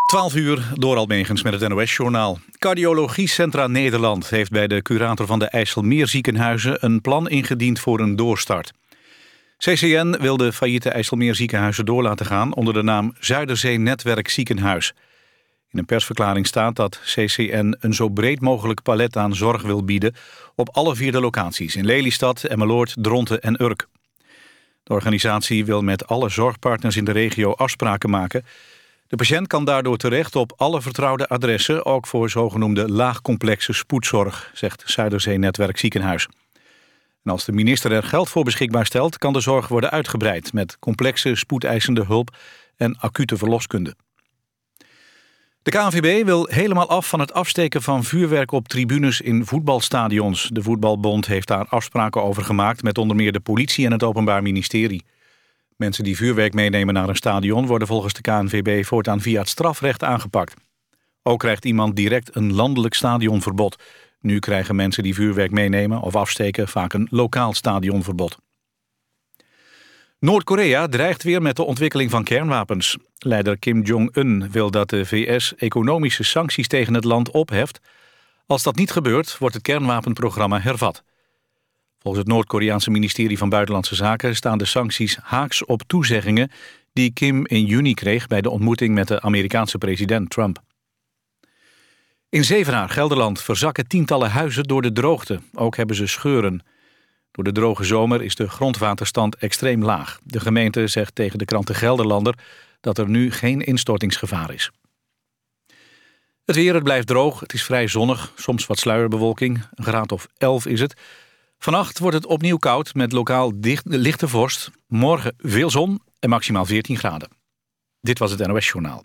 12 uur, door Almegens met het NOS-journaal. Cardiologiecentra Nederland heeft bij de curator van de IJsselmeerziekenhuizen een plan ingediend voor een doorstart. CCN wil de failliete IJsselmeerziekenhuizen door laten gaan onder de naam Zuiderzee Netwerk Ziekenhuis. In een persverklaring staat dat CCN een zo breed mogelijk palet aan zorg wil bieden op alle 4 locaties in Lelystad, Emmeloord, Dronten en Urk. De organisatie wil met alle zorgpartners in de regio afspraken maken. De patiënt kan daardoor terecht op alle vertrouwde adressen, ook voor zogenoemde laagcomplexe spoedzorg, zegt Zuiderzee Netwerk Ziekenhuis. En als de minister er geld voor beschikbaar stelt, kan de zorg worden uitgebreid met complexe spoedeisende hulp en acute verloskunde. De KNVB wil helemaal af van het afsteken van vuurwerk op tribunes in voetbalstadions. De Voetbalbond heeft daar afspraken over gemaakt met onder meer de politie en het Openbaar Ministerie. Mensen die vuurwerk meenemen naar een stadion worden volgens de KNVB voortaan via het strafrecht aangepakt. Ook krijgt iemand direct een landelijk stadionverbod. Nu krijgen mensen die vuurwerk meenemen of afsteken vaak een lokaal stadionverbod. Noord-Korea dreigt weer met de ontwikkeling van kernwapens. Leider Kim Jong-un wil dat de VS economische sancties tegen het land opheft. Als dat niet gebeurt, wordt het kernwapenprogramma hervat. Volgens het Noord-Koreaanse ministerie van Buitenlandse Zaken staan de sancties haaks op toezeggingen die Kim in juni kreeg bij de ontmoeting met de Amerikaanse president Trump. In Zevenaar, Gelderland, verzakken tientallen huizen door de droogte. Ook hebben ze scheuren. Door de droge zomer is de grondwaterstand extreem laag. De gemeente zegt tegen de krant De Gelderlander dat er nu geen instortingsgevaar is. Het weer, het blijft droog, het is vrij zonnig, soms wat sluierbewolking. Een graad of 11 is het. Vannacht wordt het opnieuw koud met lokaal lichte vorst. Morgen veel zon en maximaal 14 graden. Dit was het NOS-journaal.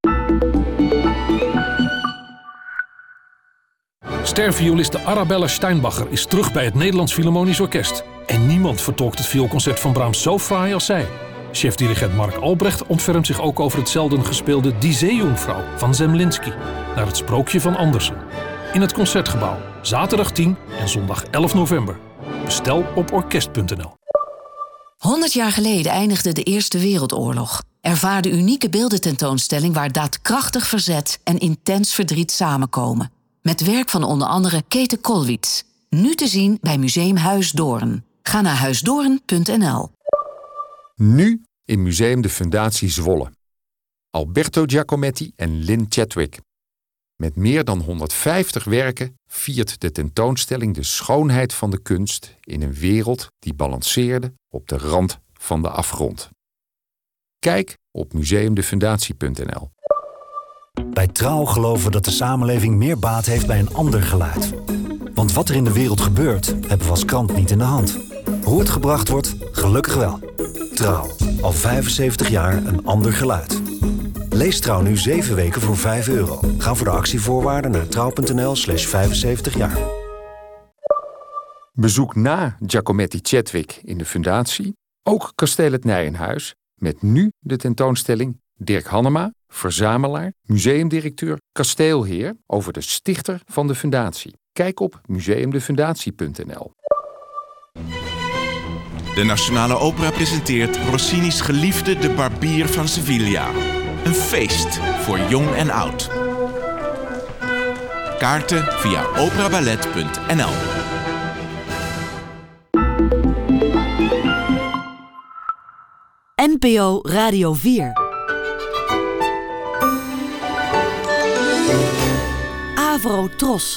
Stervioliste Arabella Steinbacher is terug bij het Nederlands Philharmonisch Orkest. En niemand vertolkt het vioolconcert van Brahms zo fraai als zij. Chef-dirigent Mark Albrecht ontfermt zich ook over het zelden gespeelde Die Zeejungfrau van Zemlinsky, naar het sprookje van Andersen. In het Concertgebouw, zaterdag 10 en zondag 11 november. Bestel op orkest.nl. 100 jaar geleden eindigde de Eerste Wereldoorlog. Ervaar de unieke beeldententoonstelling waar daadkrachtig verzet en intens verdriet samenkomen. Met werk van onder andere Käthe Kollwitz. Nu te zien bij Museum Huis Doorn. Ga naar huisdoorn.nl. Nu in Museum de Fundatie Zwolle. Alberto Giacometti en Lynn Chadwick. Met meer dan 150 werken viert de tentoonstelling de schoonheid van de kunst in een wereld die balanceerde op de rand van de afgrond. Kijk op museumdefundatie.nl. Bij Trouw geloven we dat de samenleving meer baat heeft bij een ander geluid. Want wat er in de wereld gebeurt, hebben we als krant niet in de hand. Hoe het gebracht wordt, gelukkig wel. Trouw, al 75 jaar een ander geluid. Lees Trouw nu 7 weken voor €5. Ga voor de actievoorwaarden naar trouw.nl/75 jaar. Bezoek na Giacometti Chadwick in de Fundatie ook Kasteel het Nijenhuis met nu de tentoonstelling Dirk Hannema, verzamelaar, museumdirecteur, kasteelheer over de stichter van de fundatie. Kijk op museumdefundatie.nl. De Nationale Opera presenteert Rossini's geliefde De Barbier van Sevilla. Een feest voor jong en oud. Kaarten via operaballet.nl. NPO Radio 4. Avro Tros.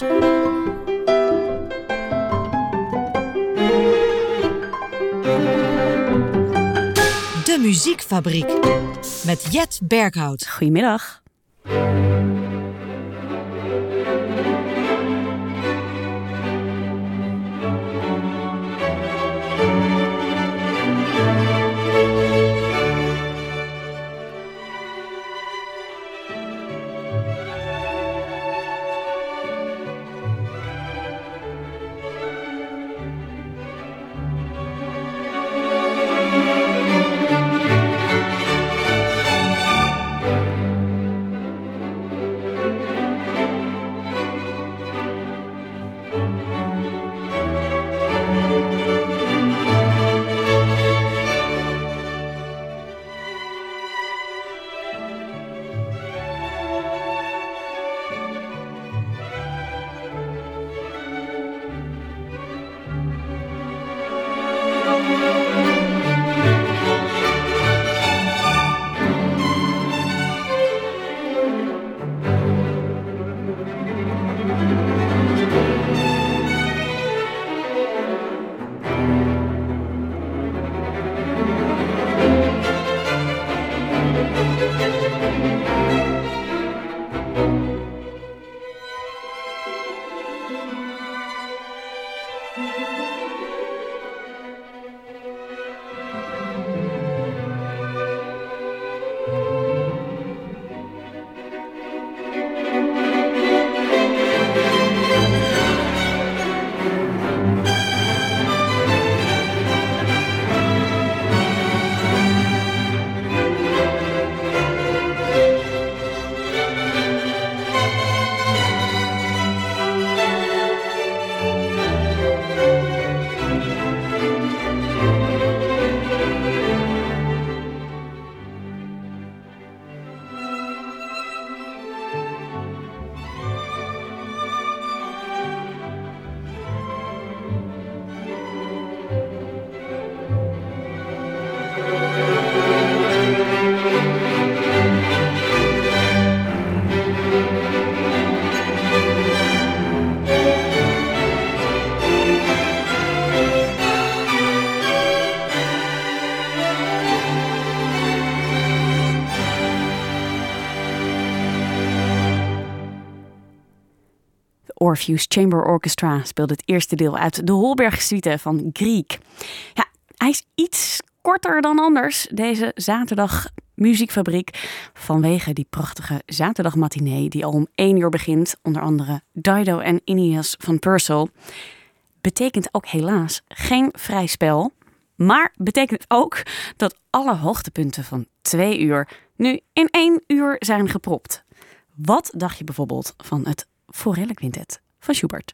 De Muziekfabriek. Met Jet Berghout. Goedemiddag. Orpheus Chamber Orchestra speelde het eerste deel uit de Holberg-suite van Grieg. Ja, hij is iets korter dan anders, deze zaterdag Muziekfabriek, vanwege die prachtige zaterdagmatinee die al om 1 uur begint, onder andere Dido en Aeneas van Purcell. Betekent ook helaas geen vrij spel, maar betekent ook dat alle hoogtepunten van 2 uur nu in 1 uur zijn gepropt. Wat dacht je bijvoorbeeld van het Forelle-quintet van Schubert?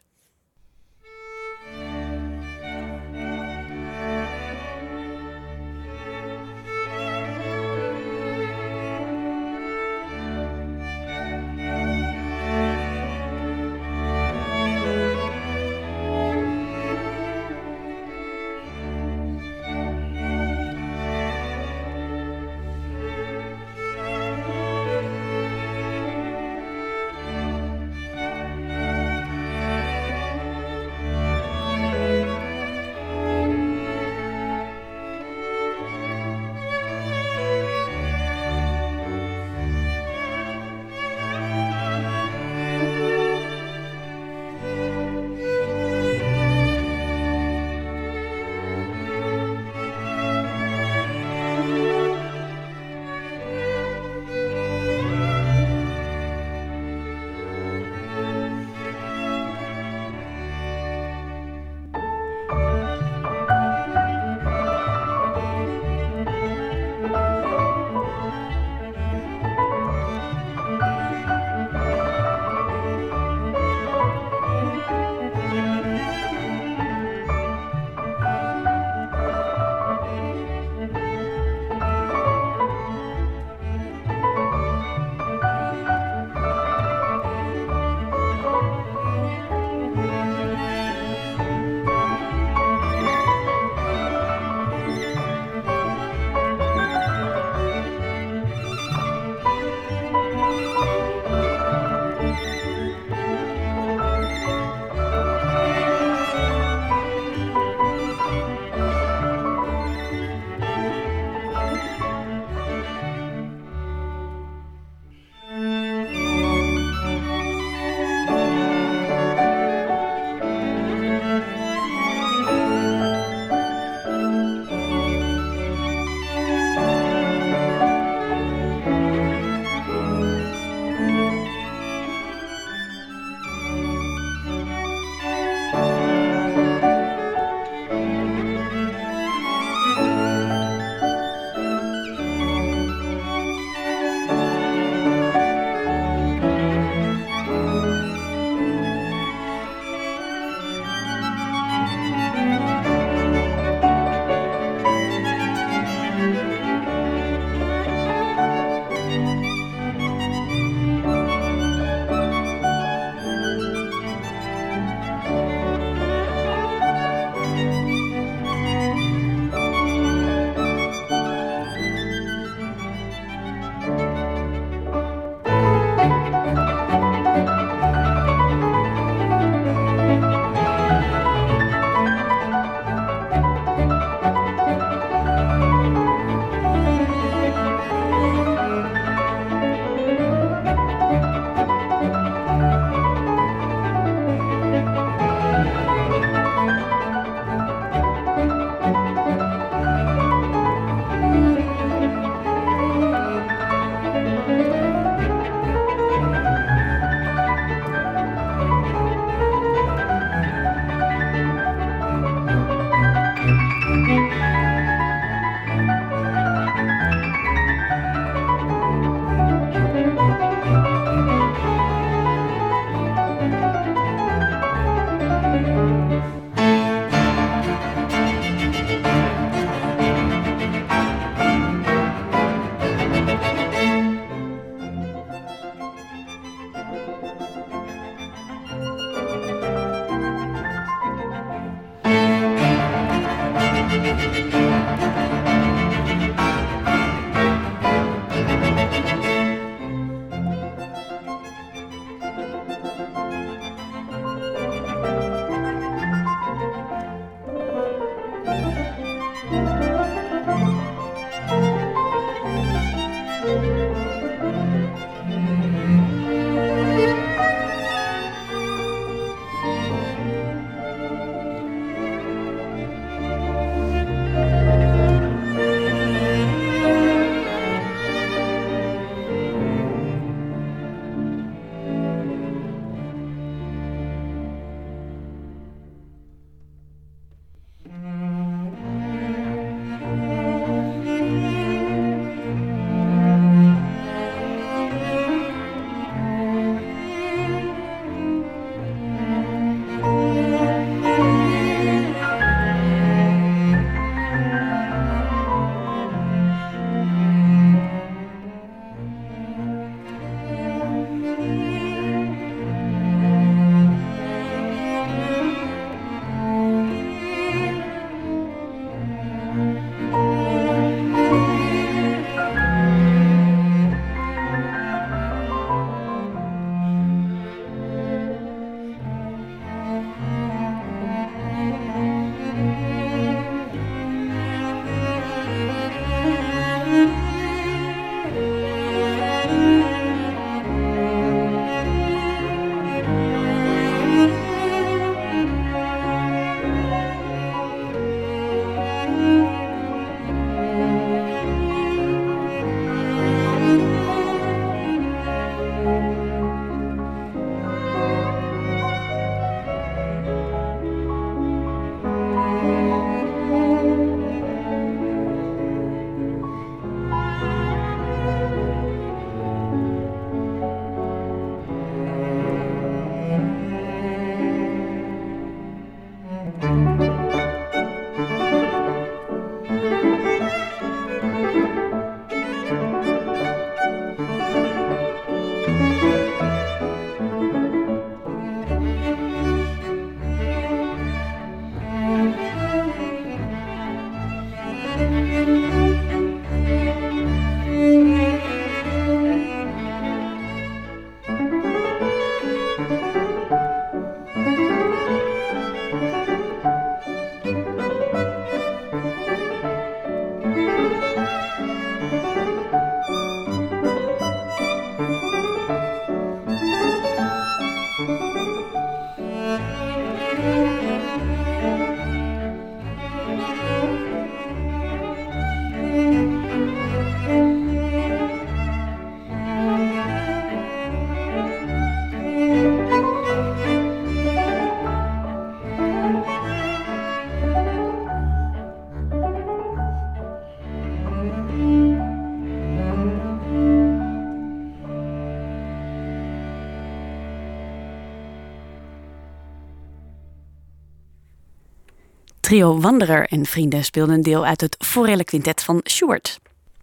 Trio Wanderer en vrienden speelden een deel uit het Forelle Quintet van Schubert.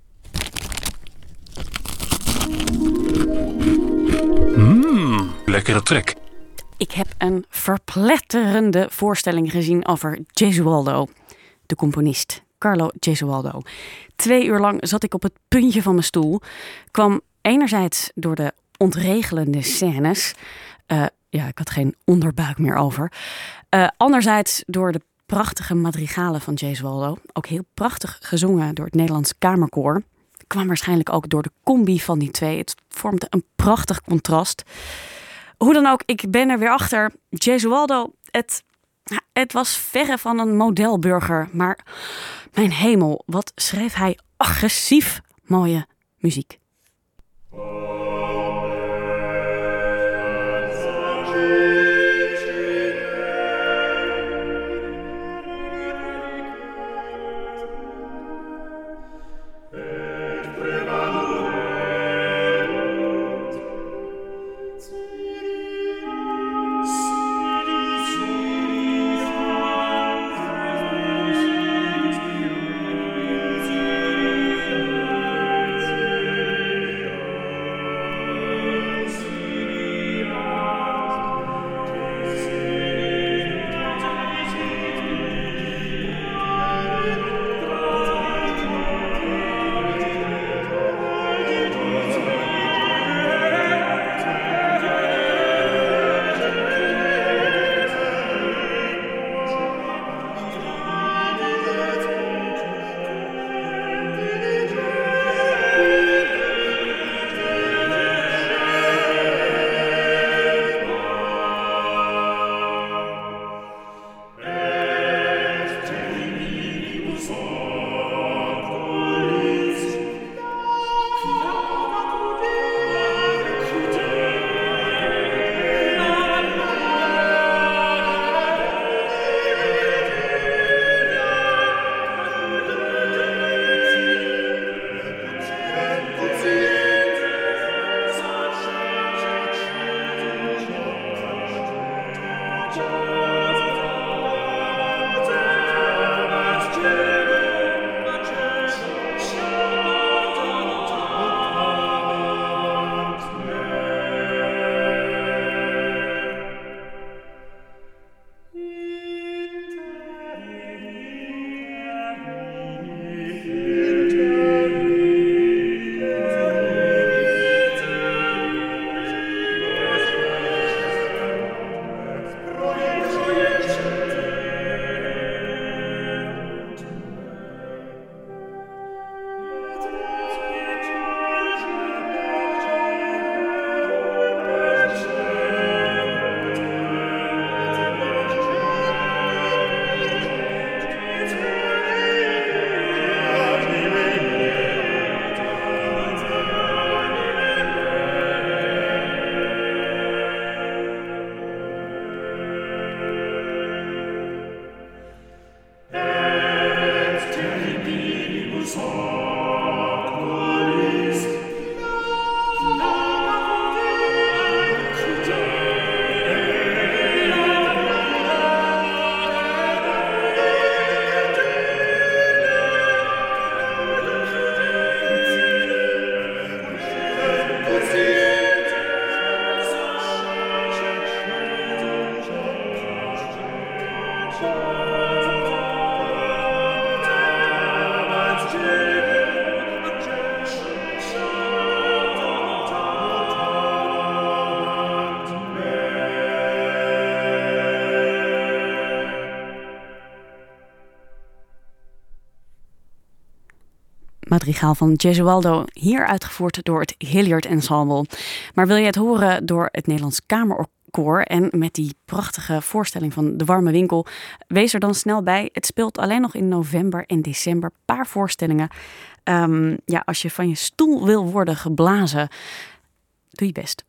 Lekkere trek. Ik heb een verpletterende voorstelling gezien over Gesualdo, de componist Carlo Gesualdo. 2 uur lang zat ik op het puntje van mijn stoel. Kwam enerzijds door de ontregelende scènes. Ik had geen onderbuik meer over. Anderzijds door de prachtige madrigalen van Gesualdo. Ook heel prachtig gezongen door het Nederlands Kamerkoor. Kwam waarschijnlijk ook door de combi van die twee. Het vormde een prachtig contrast. Hoe dan ook, ik ben er weer achter. Gesualdo, het was verre van een modelburger. Maar mijn hemel, wat schreef hij agressief mooie muziek. Madrigaal van Gesualdo, hier uitgevoerd door het Hilliard Ensemble. Maar wil je het horen door het Nederlands Kamerkoor en met die prachtige voorstelling van De Warme Winkel, wees er dan snel bij. Het speelt alleen nog in november en december, paar voorstellingen. Als je van je stoel wil worden geblazen, doe je best.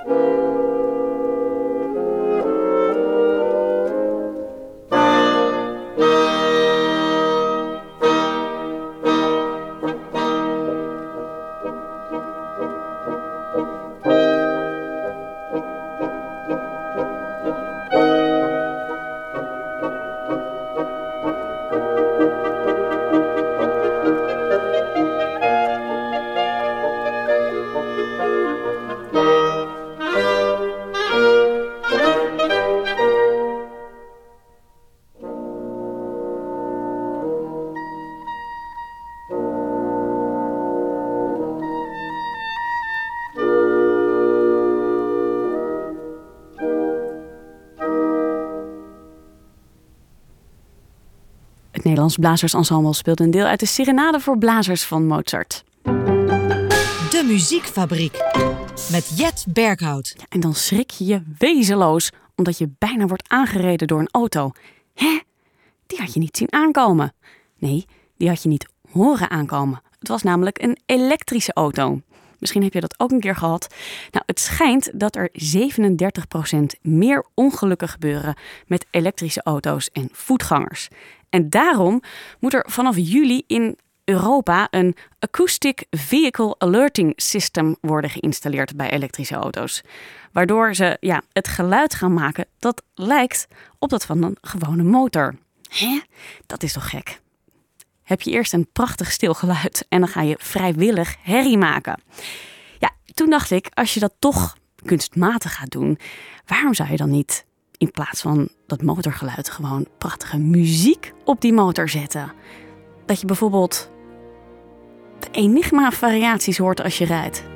Het Nederlands Blazersensemble speelde een deel uit de Serenade voor blazers van Mozart. De Muziekfabriek met Jet Berghout. En dan schrik je je wezenloos omdat je bijna wordt aangereden door een auto. Hè? Die had je niet zien aankomen. Nee, die had je niet horen aankomen. Het was namelijk een elektrische auto. Misschien heb je dat ook een keer gehad. Nou, het schijnt dat er 37% meer ongelukken gebeuren met elektrische auto's en voetgangers. En daarom moet er vanaf juli in Europa een Acoustic Vehicle Alerting System worden geïnstalleerd bij elektrische auto's. Waardoor ze het geluid gaan maken dat lijkt op dat van een gewone motor. Hè? Dat is toch gek? Heb je eerst een prachtig stil geluid en dan ga je vrijwillig herrie maken. Ja, toen dacht ik, als je dat toch kunstmatig gaat doen, waarom zou je dan niet in plaats van dat motorgeluid gewoon prachtige muziek op die motor zetten? Dat je bijvoorbeeld de Enigma-variaties hoort als je rijdt.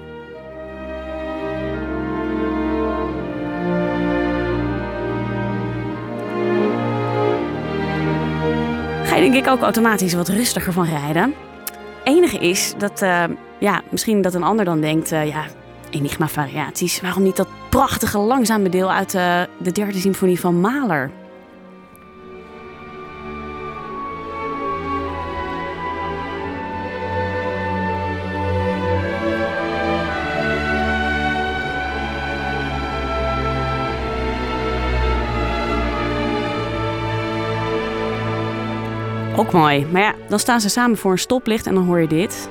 Ga je denk ik ook automatisch wat rustiger van rijden. Enige is dat, misschien dat een ander dan denkt, Enigma-variaties, waarom niet dat prachtige langzame deel uit de derde symfonie van Mahler? Ook mooi. Maar ja, dan staan ze samen voor een stoplicht en dan hoor je dit.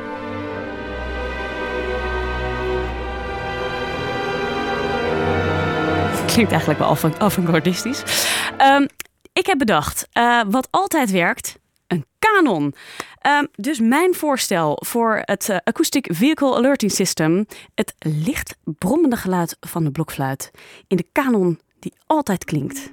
Klinkt eigenlijk wel avant-gardistisch. Ik heb bedacht, wat altijd werkt, een kanon. Dus mijn voorstel voor het Acoustic Vehicle Alerting System, het licht brommende geluid van de blokfluit in de kanon die altijd klinkt.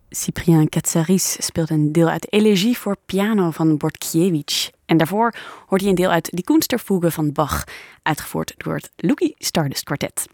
Cyprien Katsaris speelde een deel uit Elegie voor piano van Bortkiewicz. En daarvoor hoort hij een deel uit Die Kunstfuge van Bach, uitgevoerd door het Lucky Stardust Quartet.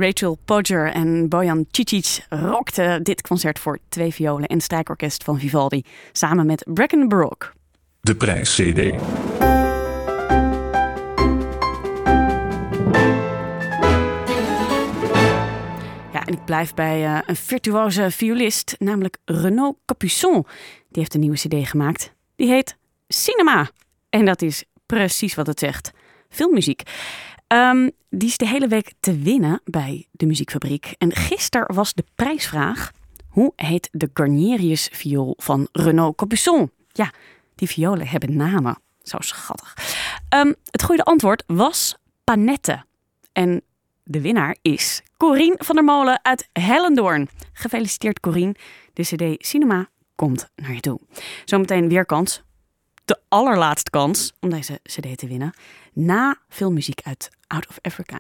Rachel Podger en Bojan Cicic rockten dit concert voor 2 violen en strijkorkest van Vivaldi samen met Bracken Baroque. De prijs-CD. Ja, en ik blijf bij een virtuoze violist, namelijk Renaud Capuçon. Die heeft een nieuwe cd gemaakt. Die heet Cinema. En dat is precies wat het zegt. Filmmuziek. Die is de hele week te winnen bij de Muziekfabriek. En gisteren was de prijsvraag: hoe heet de Guarnerius viool van Renaud Capuçon? Ja, die violen hebben namen. Zo schattig. Het goede antwoord was Panette. En de winnaar is Corien van der Molen uit Hellendoorn. Gefeliciteerd Corien. De cd Cinema komt naar je toe. Zometeen weer kans. De allerlaatste kans om deze cd te winnen. Na filmmuziek uit Out of Africa.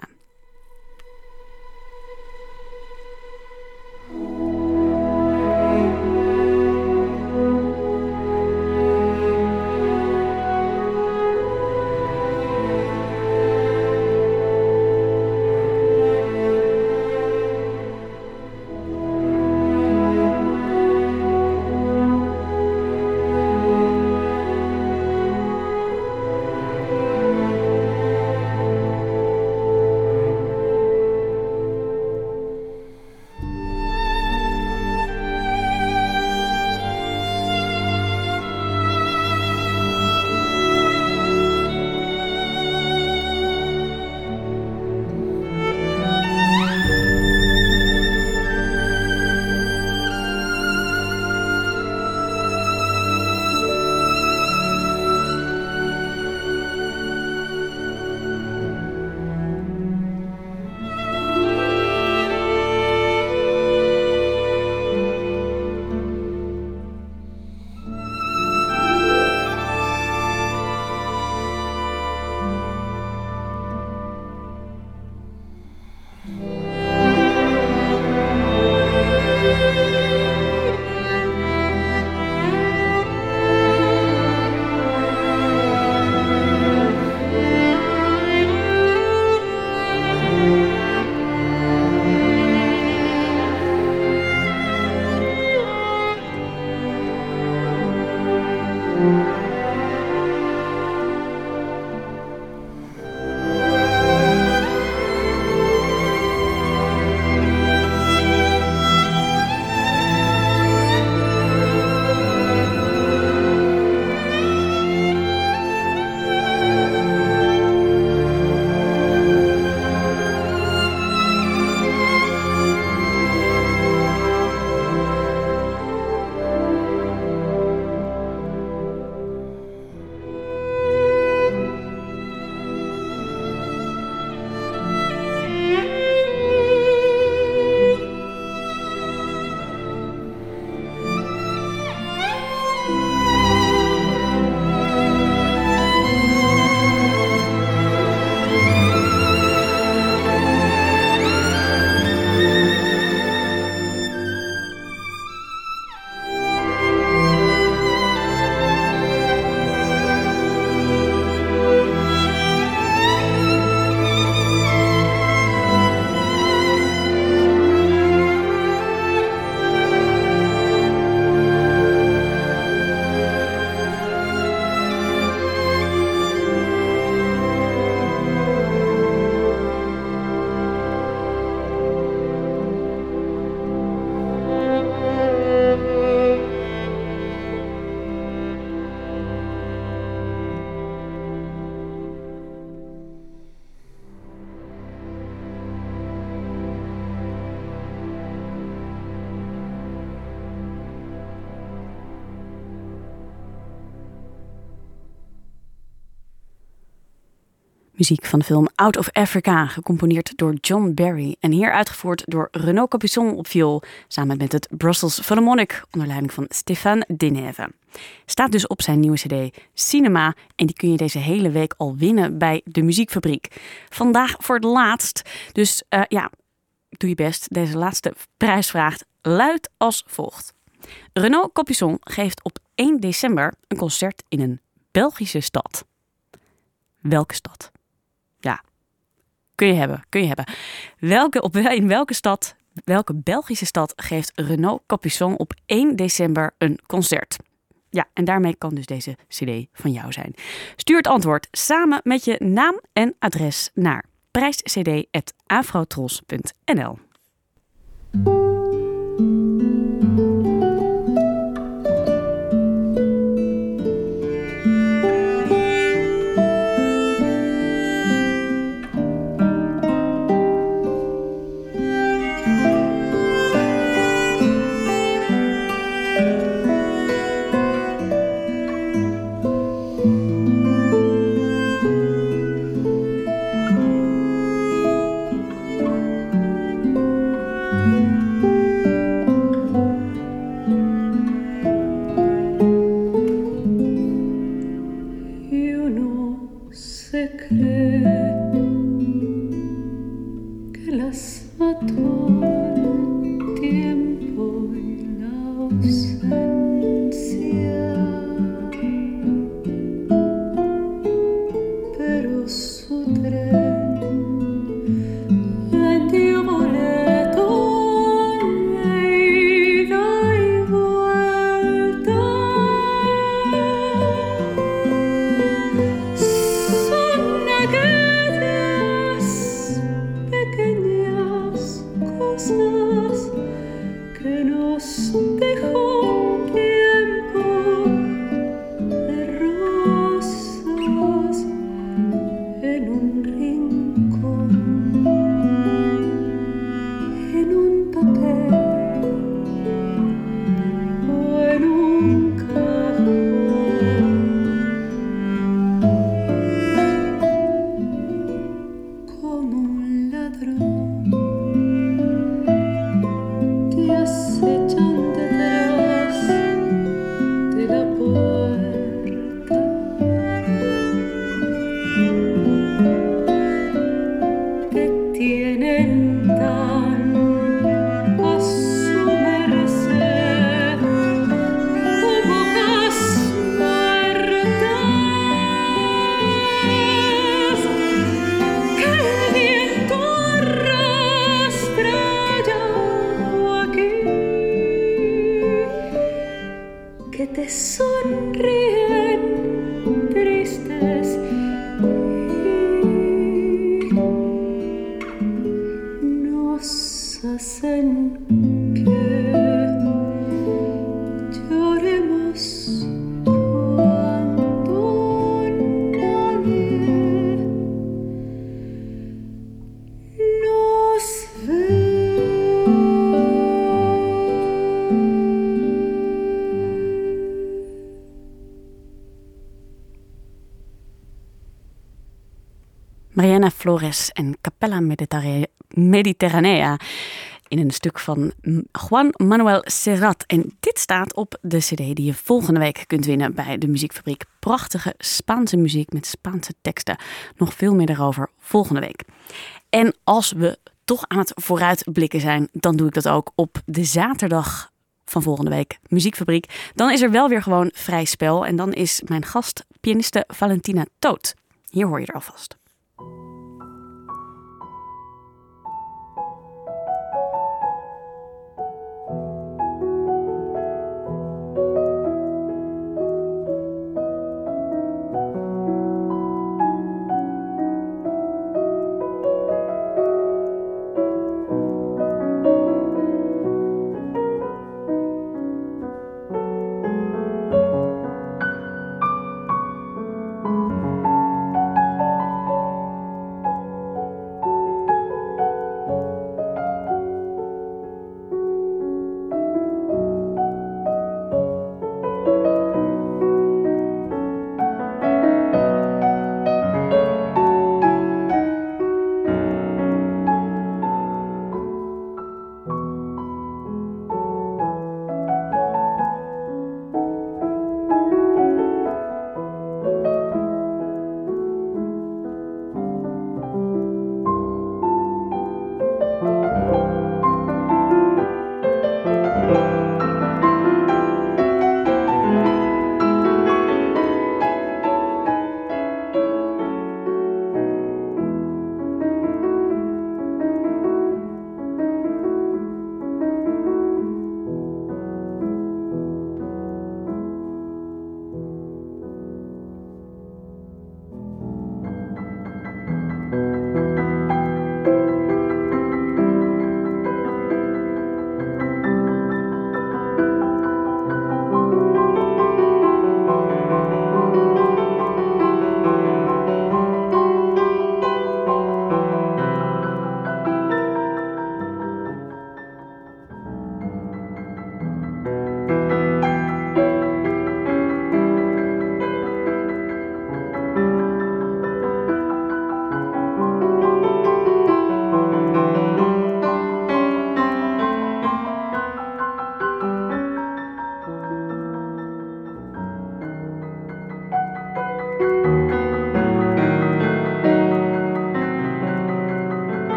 Muziek van de film Out of Africa, gecomponeerd door John Barry en hier uitgevoerd door Renaud Capuçon op viool, samen met het Brussels Philharmonic onder leiding van Stéphane Deneve. Staat dus op zijn nieuwe cd Cinema en die kun je deze hele week al winnen bij de Muziekfabriek. Vandaag voor het laatst, dus doe je best. Deze laatste prijsvraag luidt als volgt. Renaud Capuçon geeft op 1 december een concert in een Belgische stad. Welke stad? Ja, Kun je hebben. In welke Belgische stad geeft Renaud Capuçon op 1 december een concert? Ja, en daarmee kan dus deze cd van jou zijn. Stuur het antwoord samen met je naam en adres naar prijscd@afrotros.nl. Mariana Flores en Capella Mediterranea in een stuk van Juan Manuel Serrat. En dit staat op de cd die je volgende week kunt winnen bij de Muziekfabriek. Prachtige Spaanse muziek met Spaanse teksten. Nog veel meer daarover volgende week. En als we toch aan het vooruitblikken zijn, dan doe ik dat ook op de zaterdag van volgende week, Muziekfabriek. Dan is er wel weer gewoon vrij spel. En dan is mijn gast pianiste Valentina Toot. Hier hoor je er alvast.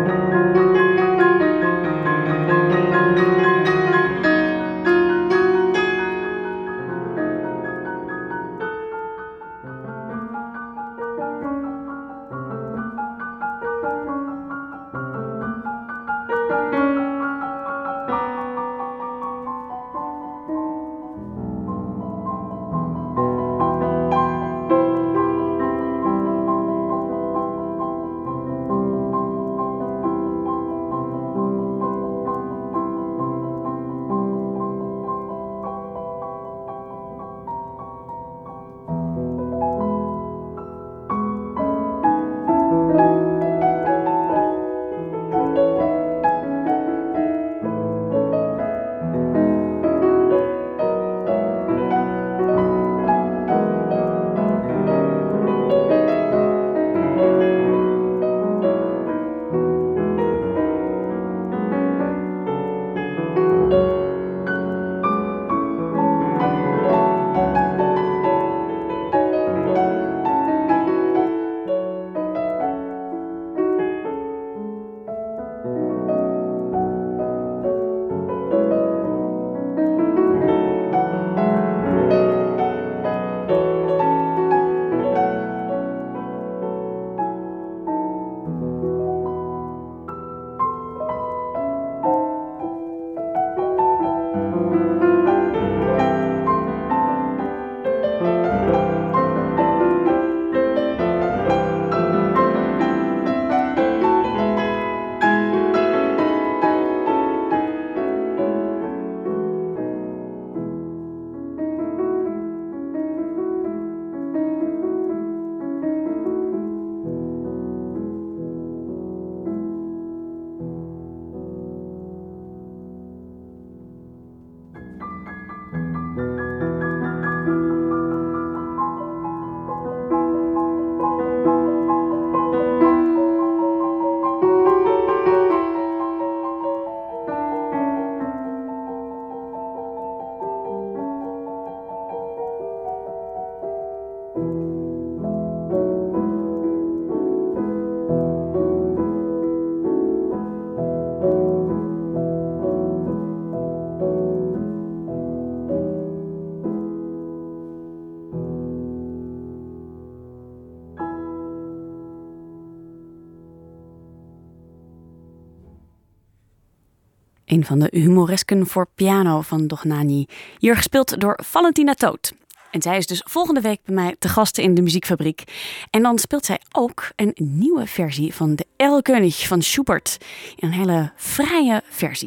Een van de humoresken voor piano van Dohnányi. Hier gespeeld door Valentina Toot. En zij is dus volgende week bij mij te gast in de Muziekfabriek. En dan speelt zij ook een nieuwe versie van de Erlkönig van Schubert. Een hele fraaie versie.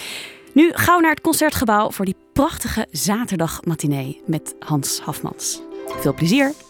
Nu gaan we naar het Concertgebouw voor die prachtige zaterdagmatinee met Hans Hafmans. Veel plezier!